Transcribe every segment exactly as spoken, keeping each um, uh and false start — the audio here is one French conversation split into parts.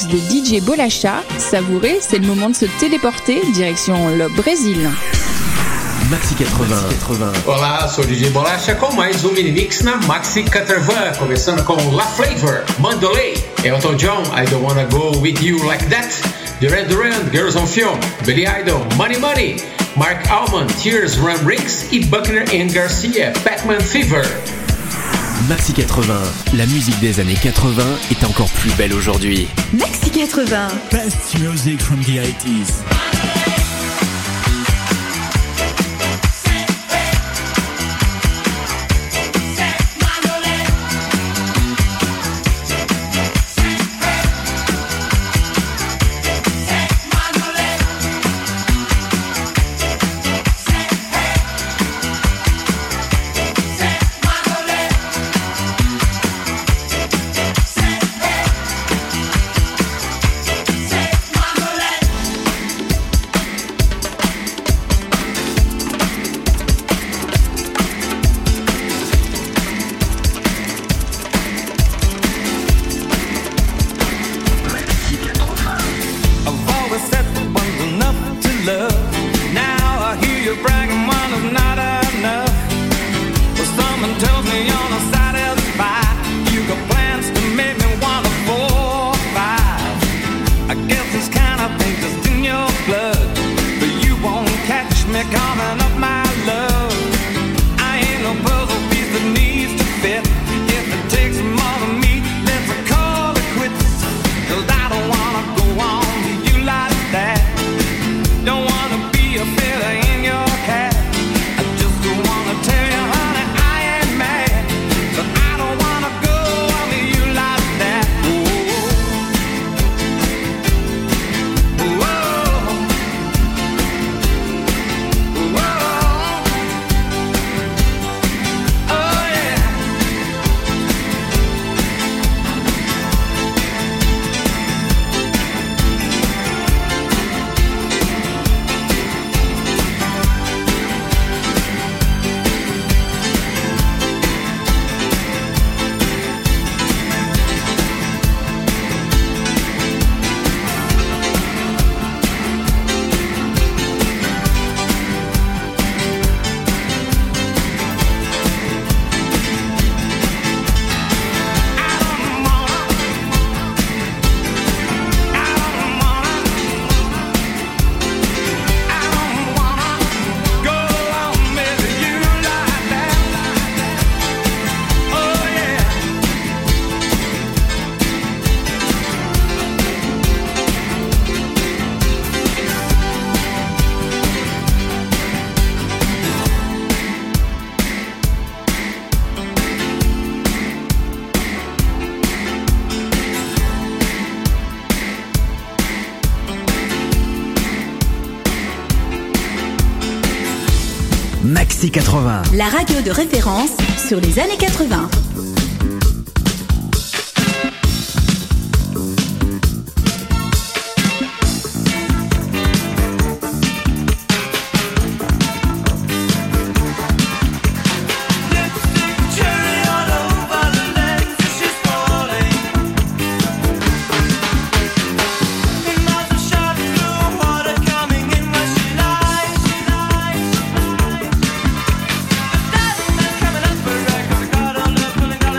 mix de D J Bolacha. Savourez, c'est le moment de se téléporter direction le Brésil. Maxi quatre-vingts. Olá, sou o D J Bolacha com mais um mini mix na Maxi quatre-vingts, começando com La Flavor, Mandolay, Elton John, I Don't Wanna Go With You Like That, Duran Duran, Girls on Film, Billy Idol, Money Money, Mark Almond, Tears, Ram Riggs et Buckner and Garcia, Pac-Man Fever. Maxi quatre-vingts, la musique des années quatre-vingts est encore plus belle aujourd'hui. Maxi quatre-vingts. Best music from the eighties. Maxi quatre-vingts. La radio de référence sur les années quatre-vingts. Coming up for records, got all up, pulling out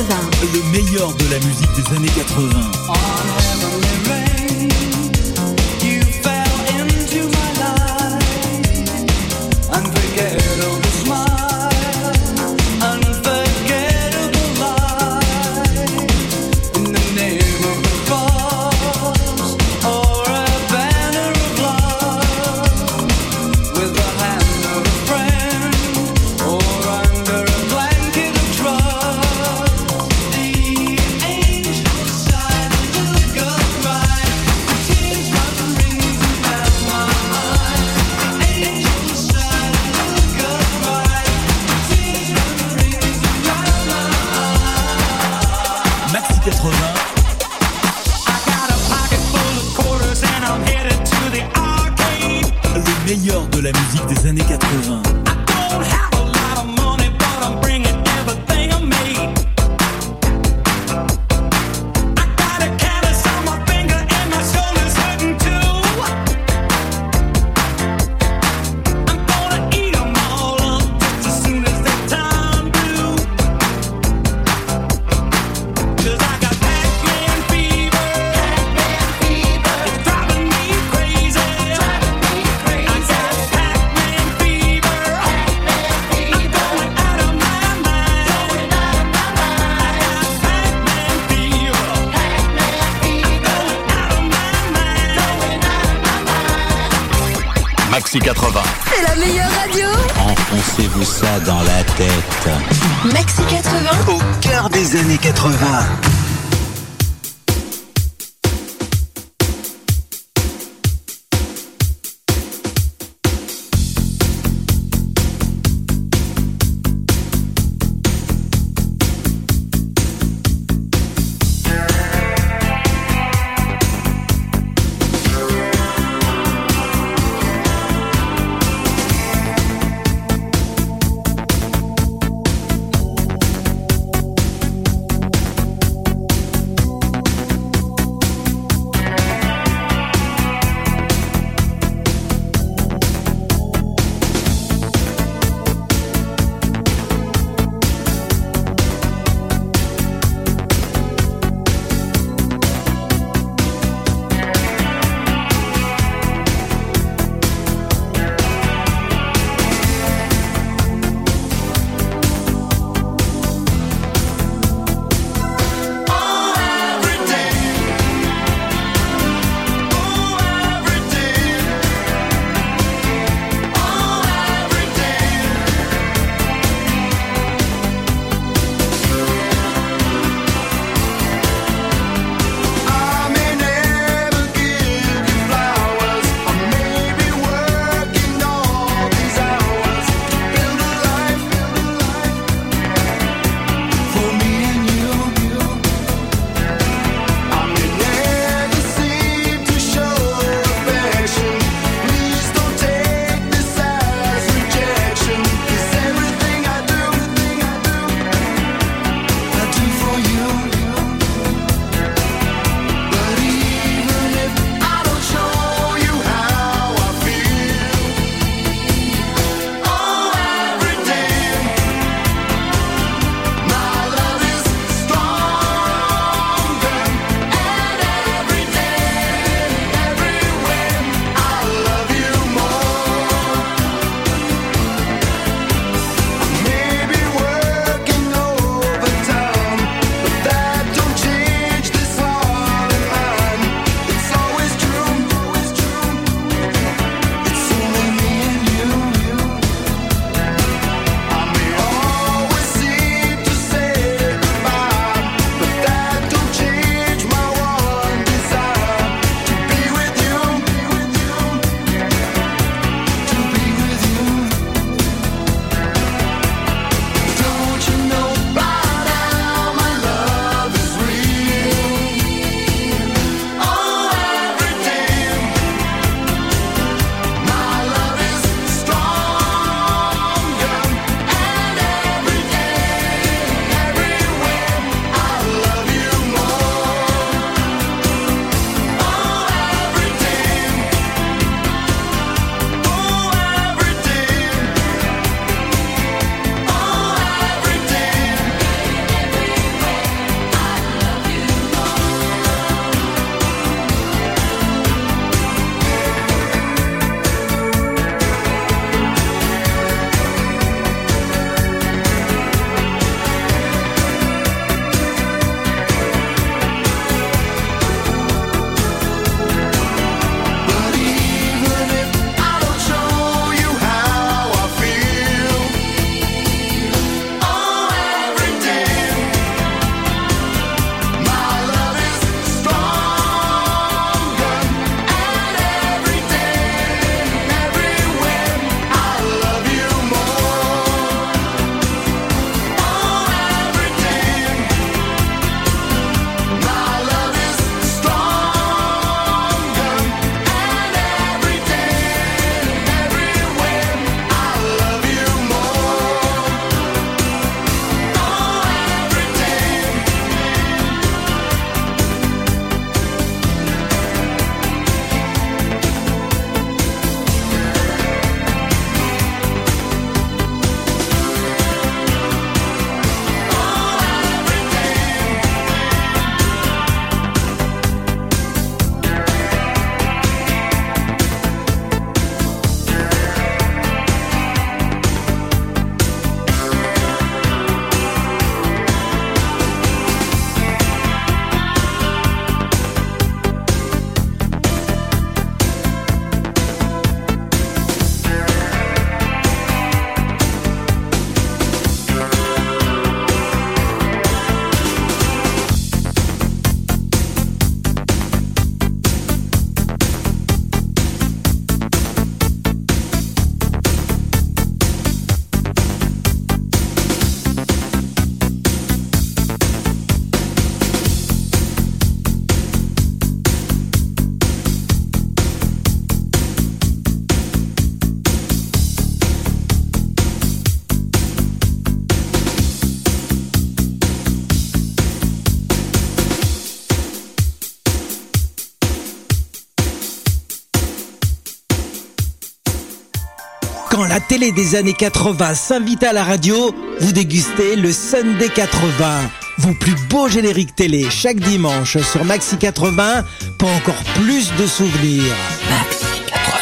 quatre-vingts. Le meilleur de la musique des années quatre-vingts. Le meilleur de la musique des années quatre-vingts. Maxi quatre-vingts. C'est la meilleure radio. Enfoncez-vous ça dans la tête. Maxi quatre-vingts. Au cœur des années quatre-vingts. Quand la télé des années quatre-vingts s'invite à la radio, vous dégustez le Sunday quatre-vingts. Vos plus beaux génériques télé chaque dimanche sur Maxi quatre-vingts pour encore plus de souvenirs. Maxi quatre-vingts.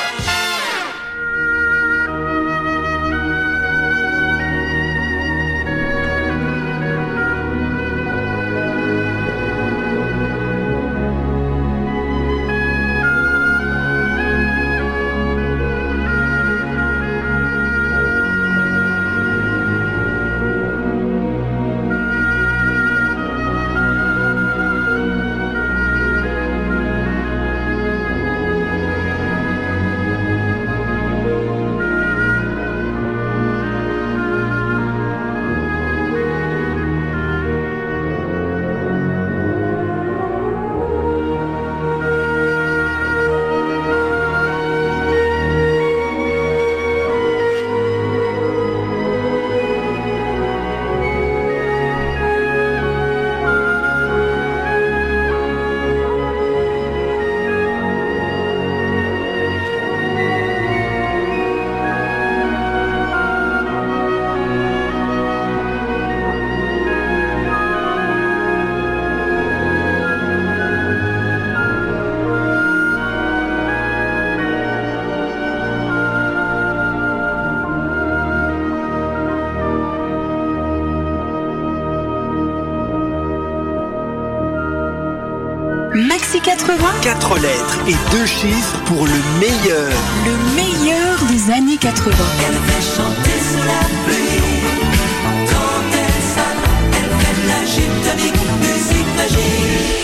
Maxi quatre-vingts. Quatre lettres et deux chiffres pour le meilleur. Le meilleur des années quatre-vingts. Elle fait chanter sous la pluie. Quand elle sonne, elle fait de la gymnastique, musique magique.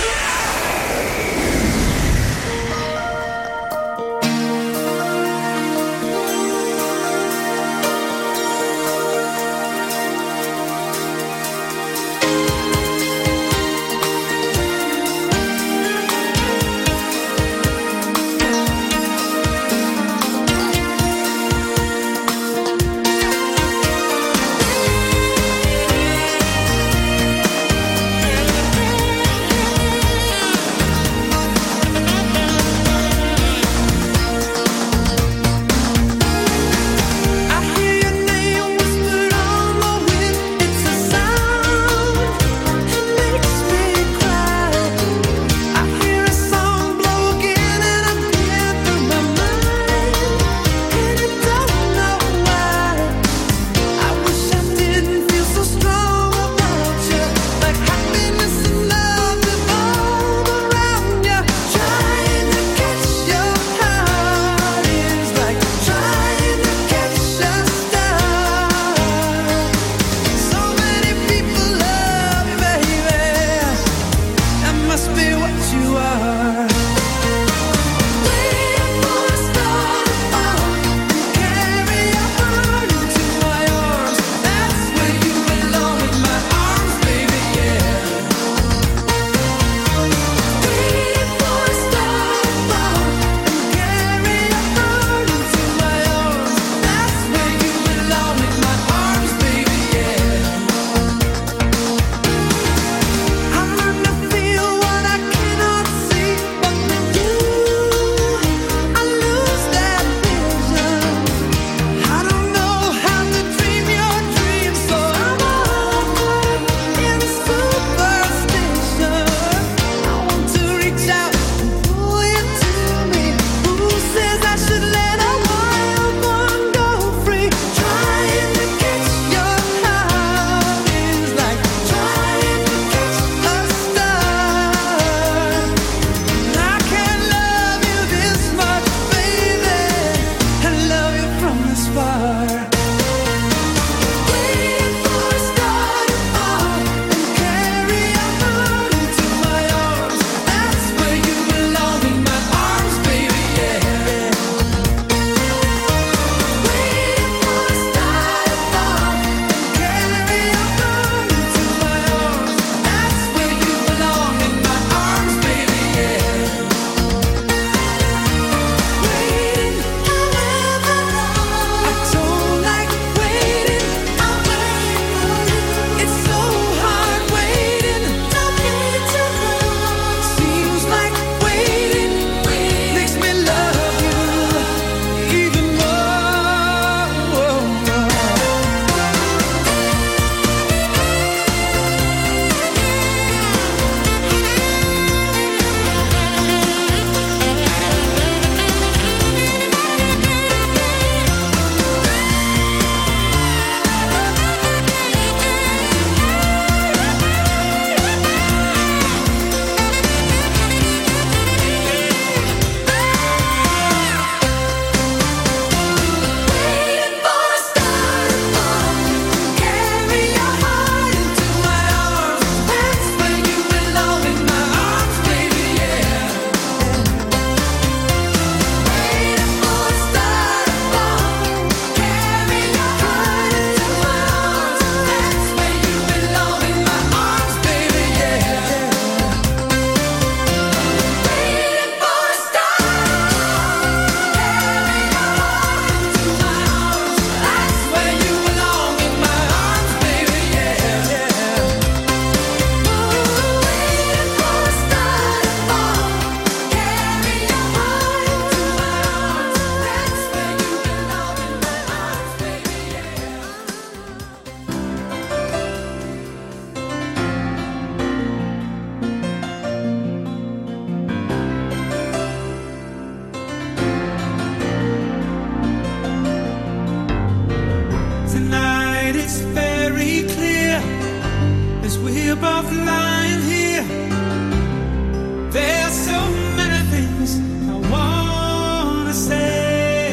both lying here. There's so many things I wanna say.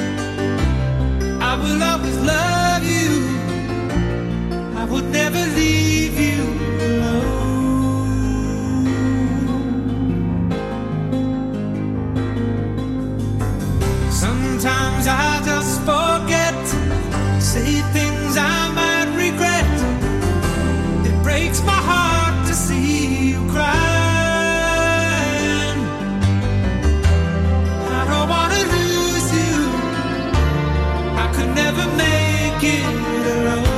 I will always love you. I would never leave you alone. Sometimes I just forget, say things I might regret. It breaks my heart to see you crying. I don't wanna lose you. I could never make it alone.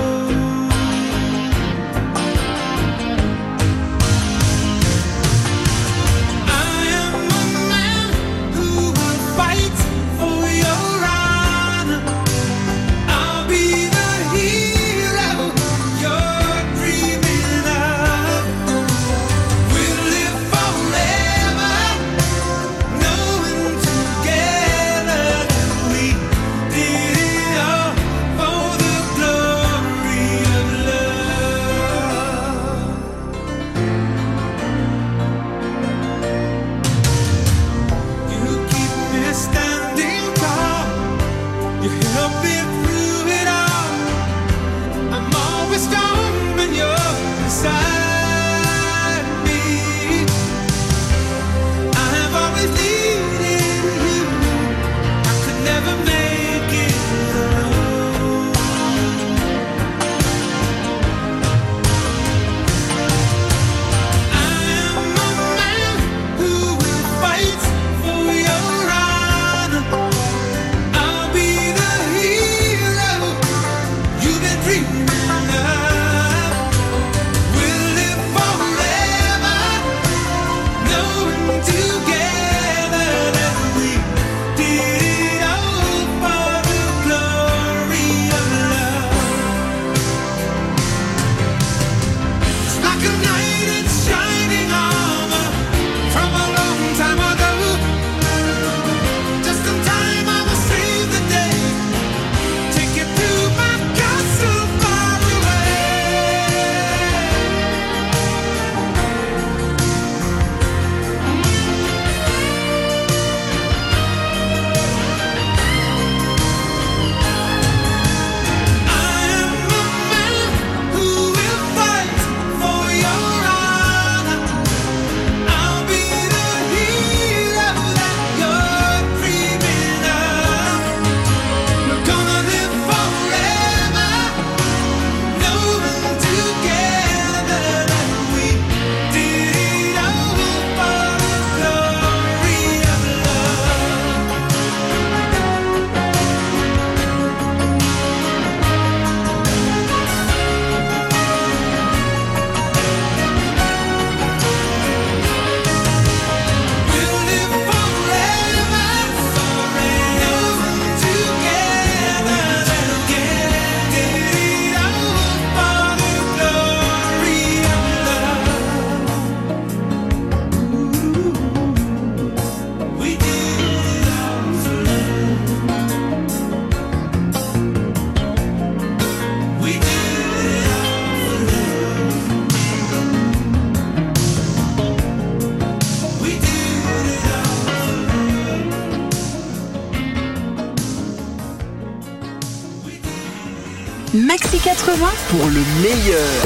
Maxi quatre-vingts pour le meilleur.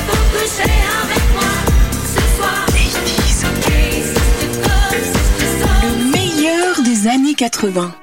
Le meilleur des années quatre-vingts.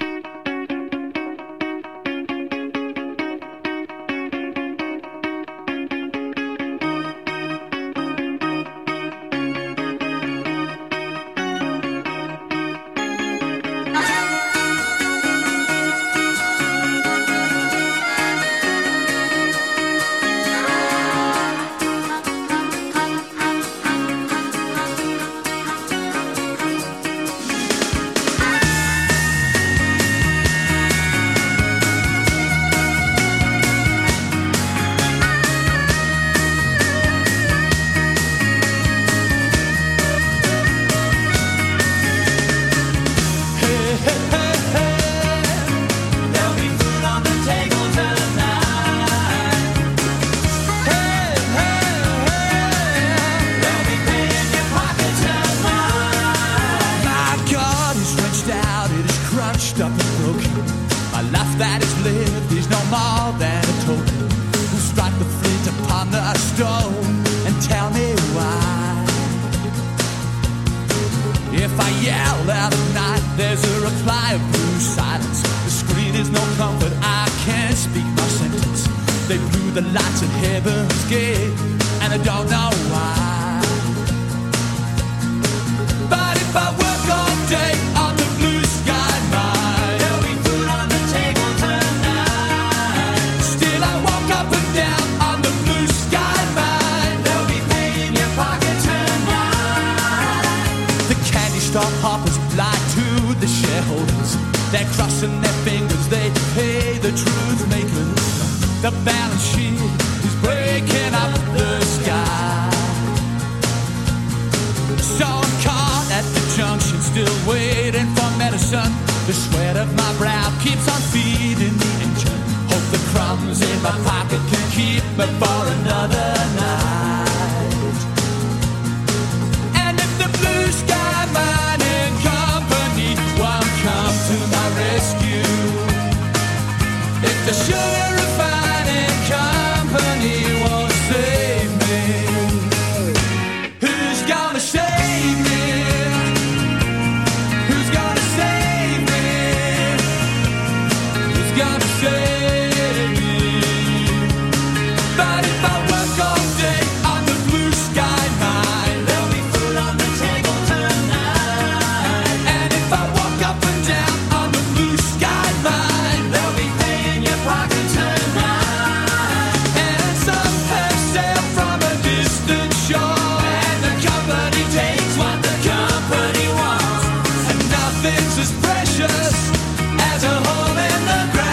There's a reply of blue silence. The screen is no comfort, I can't speak my sentence. They blew the lights at heaven's gate, and I don't know why. But if I work all day on the blue sky mine, there'll be food on the table tonight. Still I walk up and down on the blue sky mine, there'll be pay in your pocket tonight. The candy store hoppers lie to the shareholders. They're crossing their fingers, they pay the truth makers. The balance sheet is breaking up the sky. So I'm caught at the junction, still waiting for medicine. The sweat of my brow keeps on feeding the engine. Hope the crumbs in my pocket can keep me for another night. And if the blue sky mining company won't come to my rescue, if the sugar refining company won't save me, who's gonna save me? Who's gonna save me? Who's gonna save me? But if I work all day on the blue sky mine, there'll be food on the table tonight. And if I walk up and down on the blue sky mine, there'll be pay in your pocket tonight. And some have sailed from a distant shore, and the company takes what the company wants. And nothing's as precious as a hole in the ground.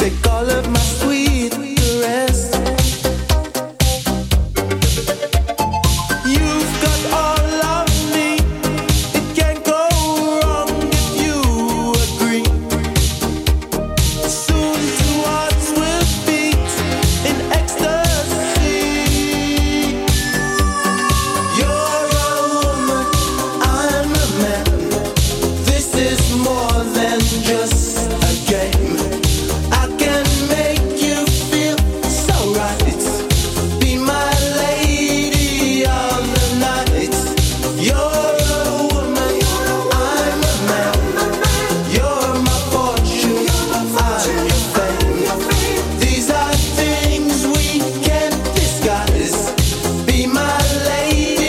take all of my sweet caress. You've got all of me, it can't go wrong if you agree. Soon two hearts will beat in ecstasy. You're a woman, I'm a man. This is more than just a game. I can make you feel so right. Be my lady of the night. You're a woman, I'm a man. You're my fortune, I'm your fame. These are things we can't disguise. Be my lady.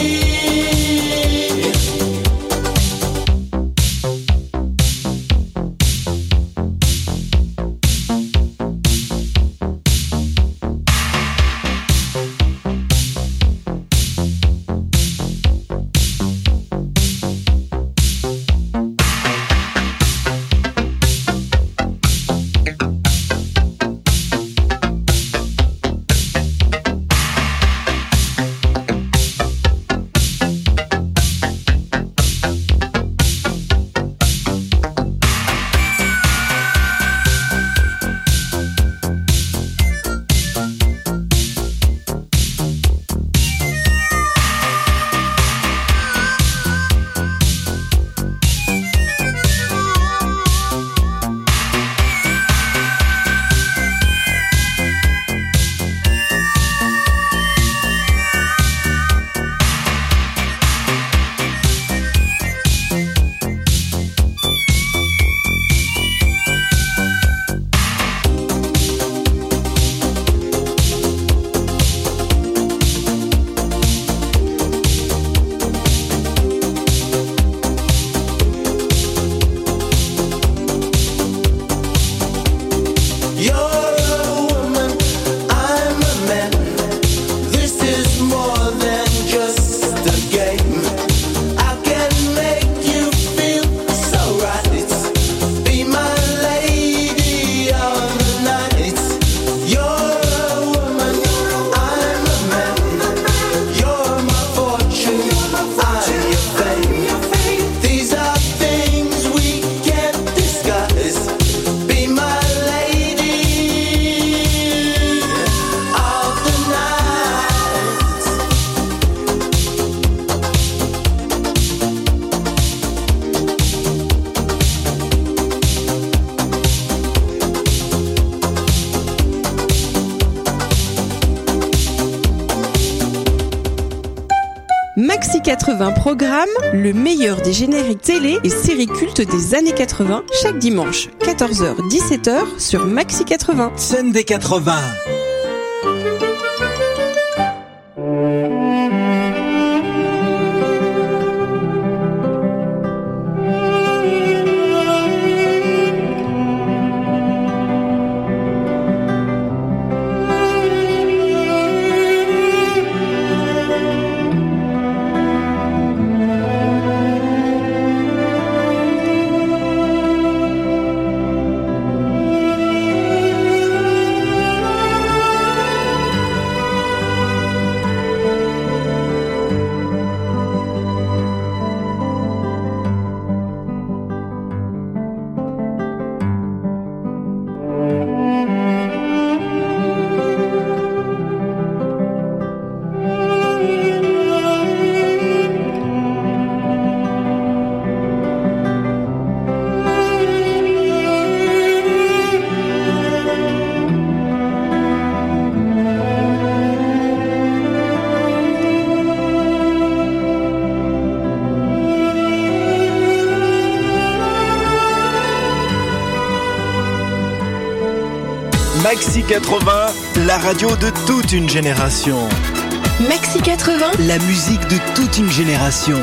You're a woman, I'm a man. This is more than just a game. I can make you feel so right. Be my lady of the night. You're a woman, I'm a man. You're my fortune, I'm your fame. These are things we can't disguise. Be my lady of the night. Maxi quatre-vingts programme le meilleur des génériques télé et séries cultes des années quatre-vingts chaque dimanche, quatorze heures dix-sept heures sur Maxi quatre-vingts. Sunday quatre-vingts. Maxi quatre-vingts, la radio de toute une génération. Maxi quatre-vingts, La musique de toute une génération.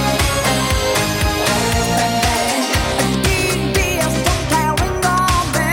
Be a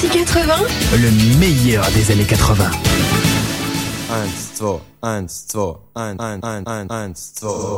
Maxi quatre-vingts, le meilleur des années quatre-vingts. un, deux, un, deux, un, un, un, un, un, deux.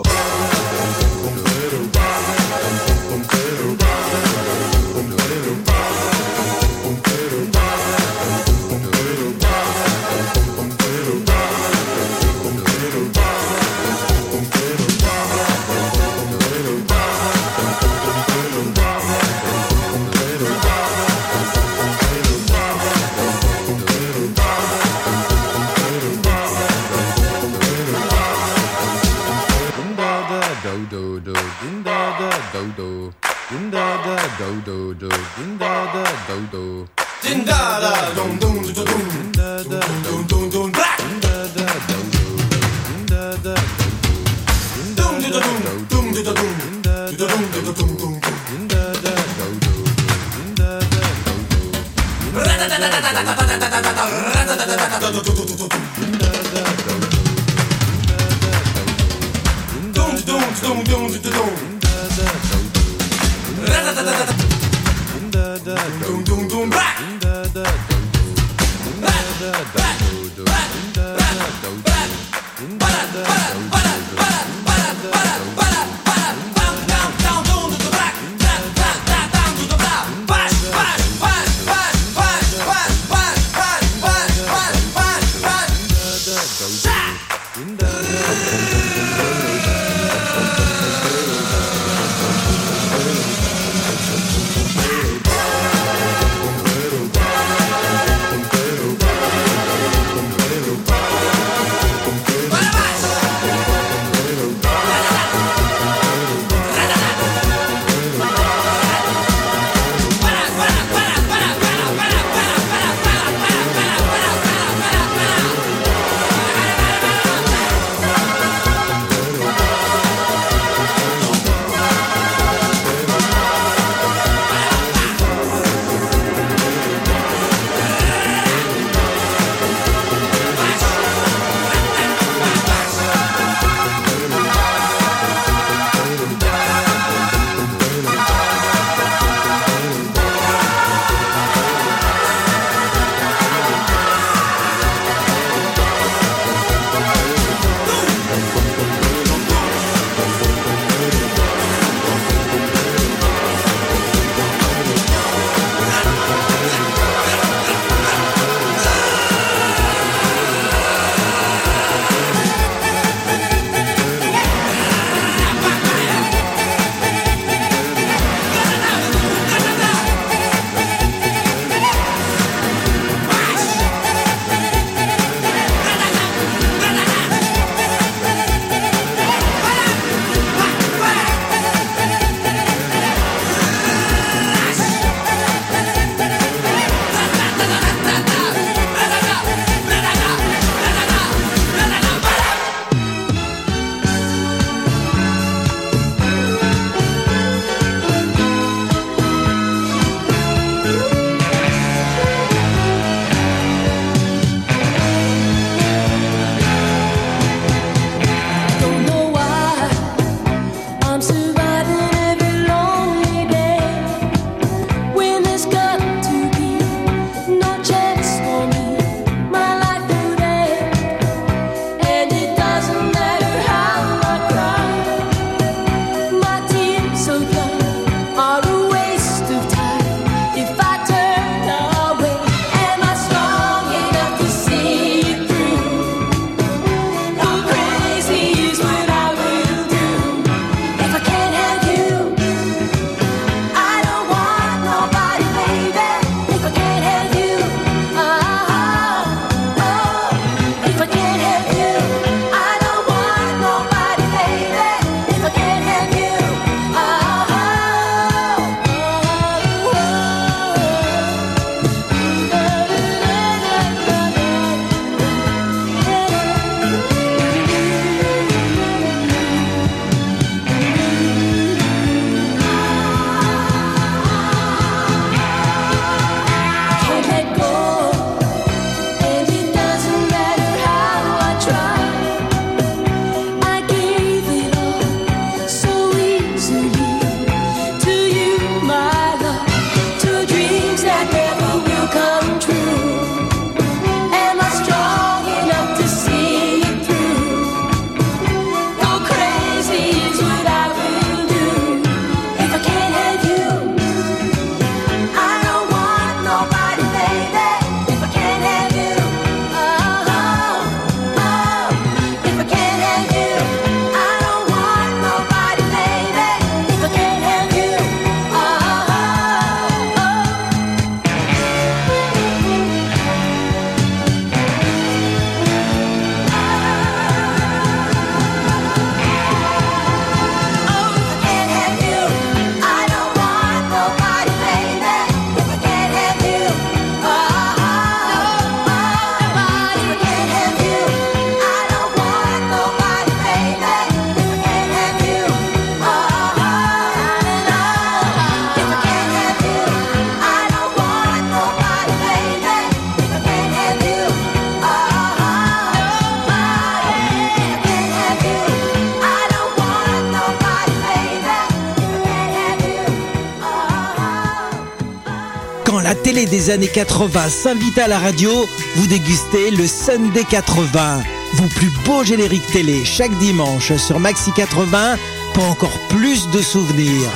Quand la télé des années quatre-vingts s'invite à la radio, vous dégustez le Sunday quatre-vingts. Vos plus beaux génériques télé chaque dimanche sur Maxi quatre-vingts pour encore plus de souvenirs.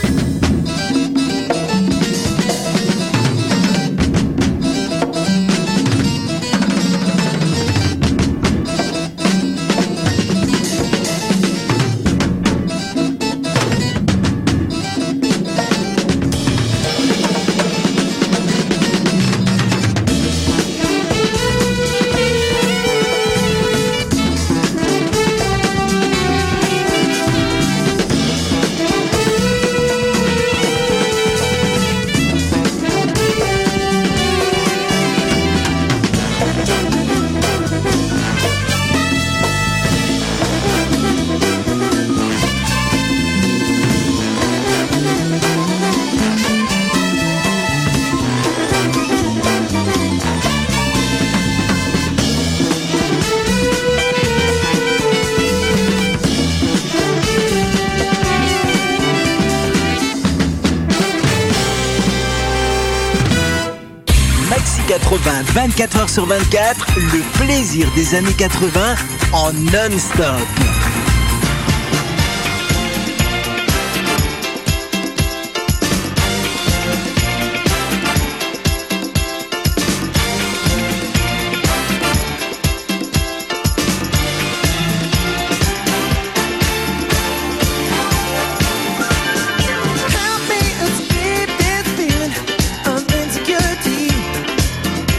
quatre-vingts, vingt-quatre heures sur vingt-quatre, le plaisir des années quatre-vingts en non-stop.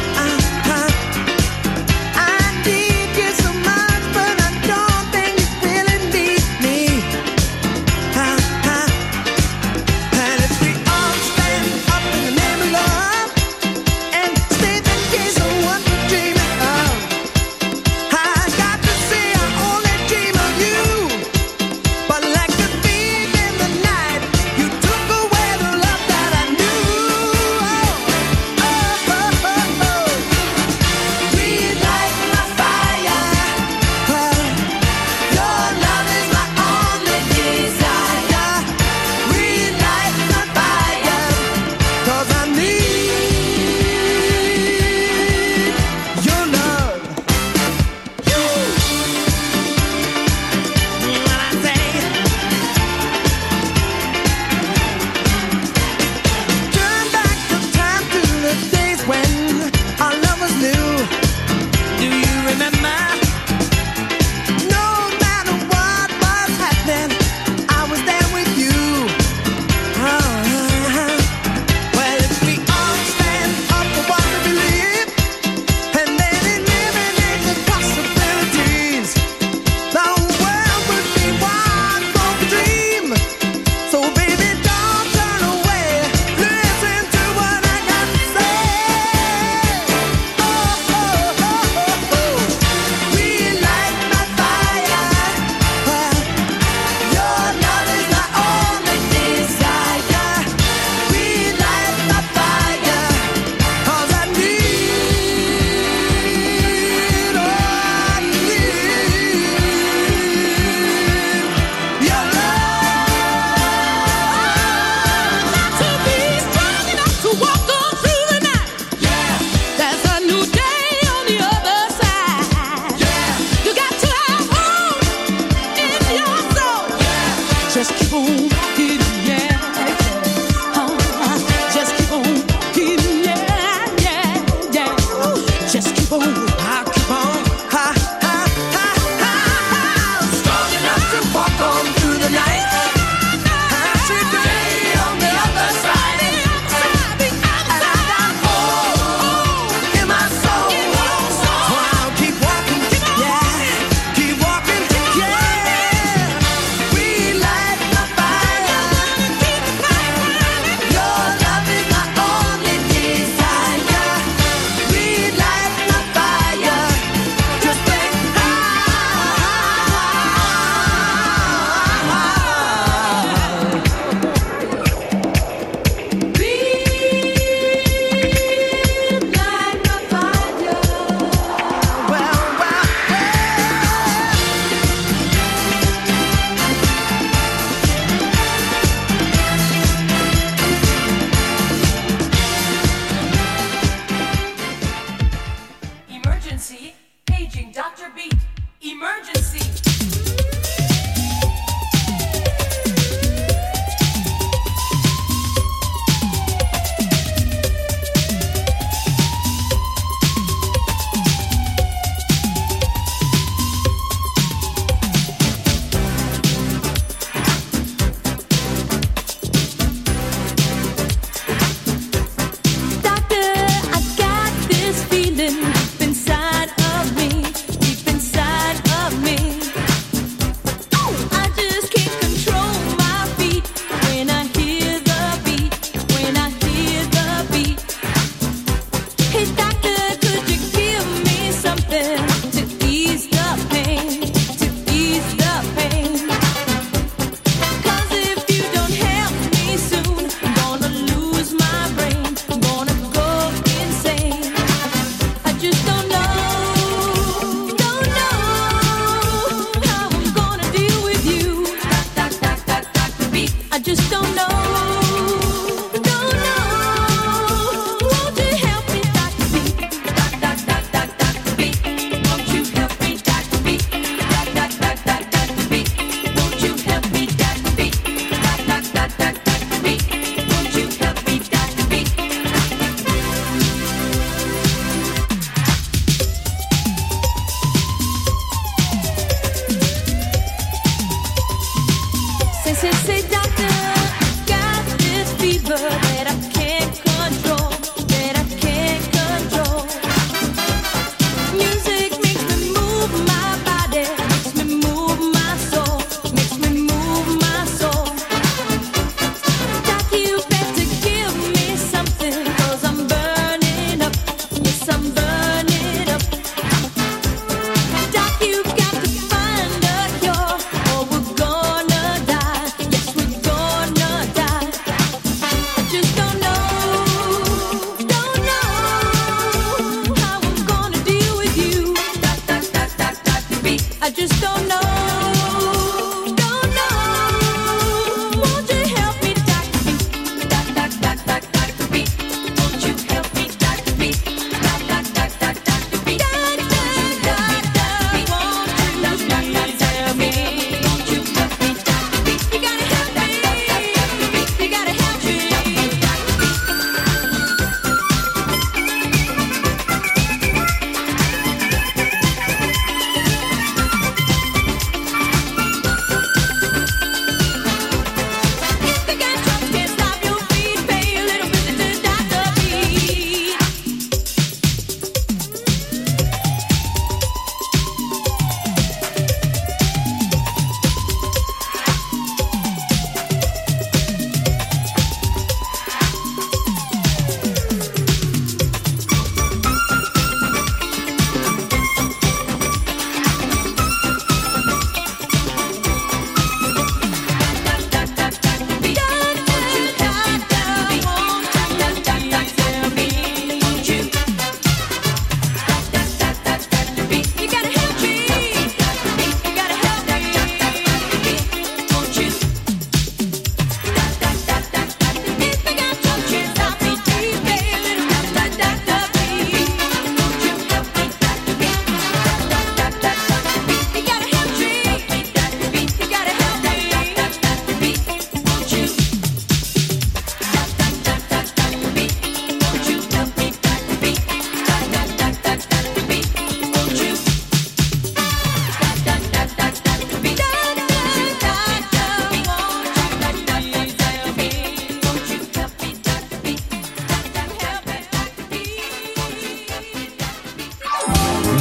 I need you so much, but I don't think you feel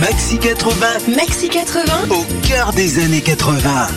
Maxi quatre-vingts. Maxi quatre-vingts. Au cœur des années quatre-vingts.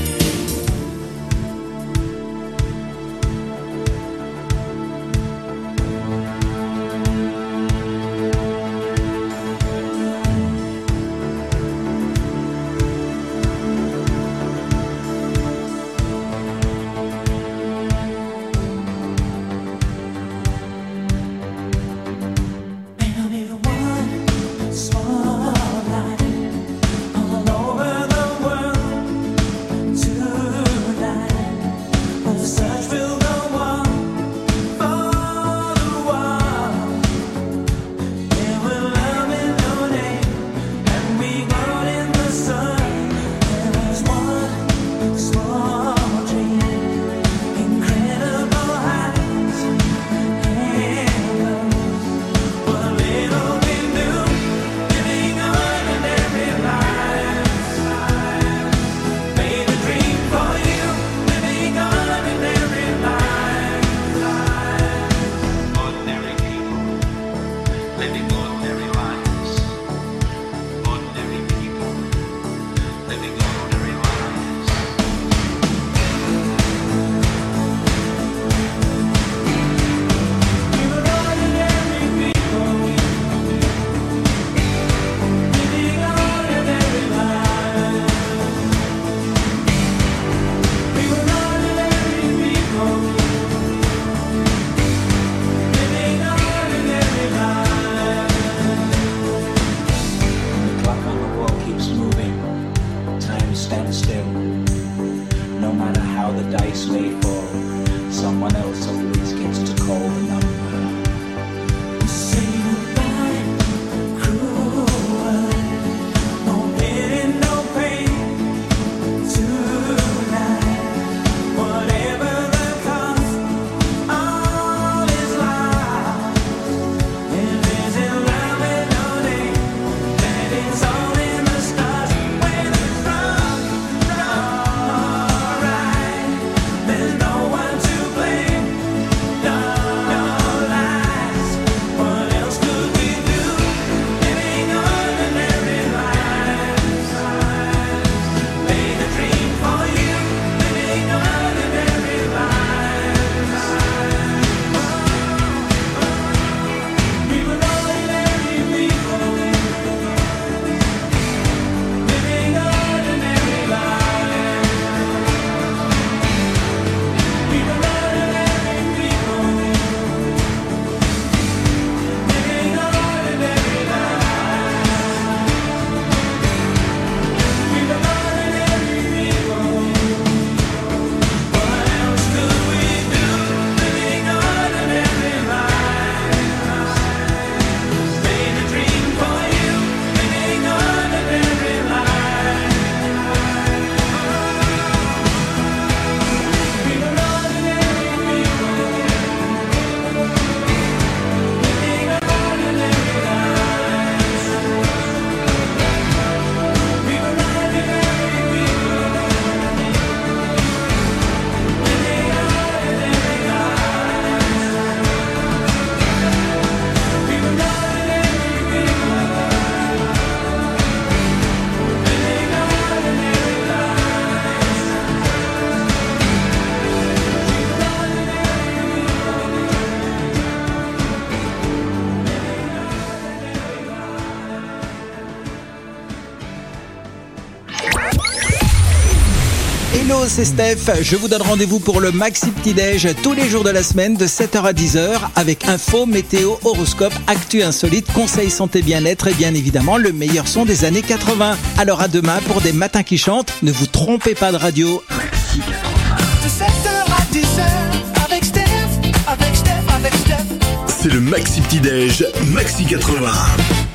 Hello, c'est Steph. Je vous donne rendez-vous pour le Maxi Petit Déj tous les jours de la semaine de sept heures à dix heures avec info, météo, horoscope, actu insolite, conseils santé bien-être et bien évidemment le meilleur son des années quatre-vingts. Alors à demain pour des matins qui chantent. Ne vous trompez pas de radio. Maxi quatre-vingts. De sept heures à dix heures avec Steph, avec Steph, avec Steph. C'est le Maxi Petit Déj, Maxi quatre-vingts.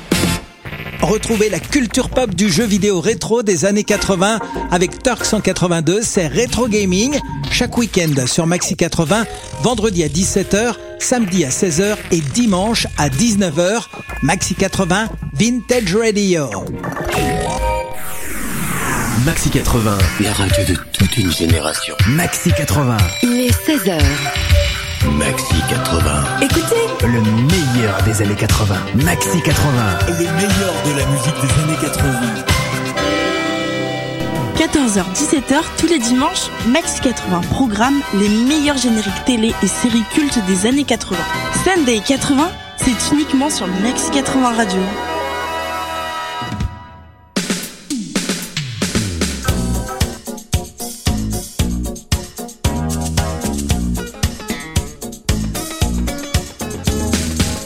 Retrouvez la culture pop du jeu vidéo rétro des années quatre-vingts avec Turk cent quatre-vingt-deux, c'est Rétro Gaming, chaque week-end sur Maxi quatre-vingts, vendredi à dix-sept heures, samedi à seize heures et dimanche à dix-neuf heures. Maxi quatre-vingts, Vintage Radio. Maxi quatre-vingts, la radio de toute une génération. Maxi quatre-vingts. Il est seize heures. Maxi quatre-vingts. Écoutez. le meilleur des années quatre-vingts. Maxi quatre-vingts. Le meilleur de la musique des années quatre-vingts. quatorze heures dix-sept heures tous les dimanches, Maxi quatre-vingts programme les meilleurs génériques télé et séries cultes des années quatre-vingts. Sunday quatre-vingts, c'est uniquement sur Maxi quatre-vingts Radio.